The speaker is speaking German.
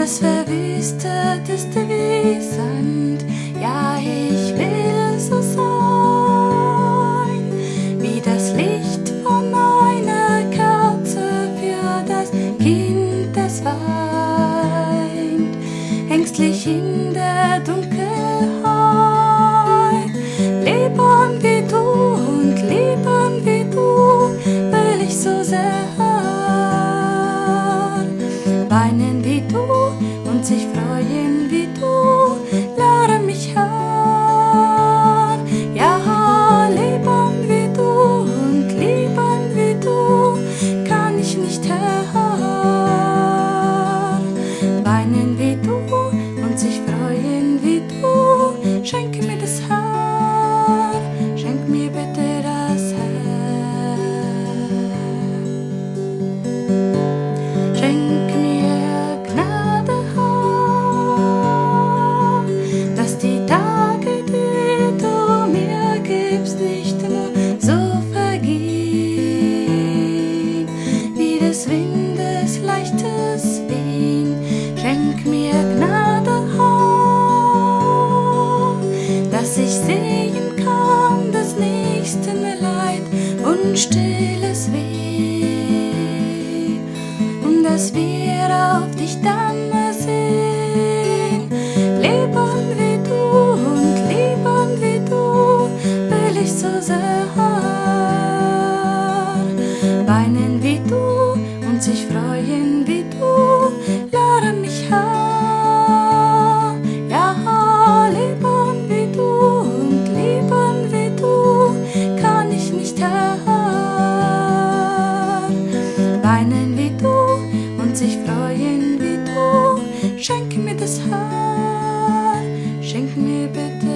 das verwüstet ist wie Sand. Ja, ich will so sein, wie das Licht von einer Kerze für das Kind, das weint, ängstlich in der Dunkelheit. Leben wie du und leben wie du will ich so sehr. Weinen wie du und sich freuen wie du, lehre mich an. Ja, leben wie du und lieben wie du kann ich nicht hören. Weinen wie du und sich freuen wie du, schenke mir das Herr, schenk mir bitte das Herr. Schenk mir Gnade, Herr, dass die Tage, die du mir gibst, nicht immer so vergehen, wie des Windes leichtes Wehen. Schenk mir Gnade, Herr, dass ich sehen kann des nächsten Leid und stilles Weh, und dass wir auf dich dann sehen. Leben wie du und leben wie du will ich so sehr. Weinen wie du und sich freuen wie du, lehre mich Herr. Ja, leben wie du und leben wie du kann ich nicht hören. Weinen wie du und sich freuen wie du, schenk mir das Herr, schenk mir bitte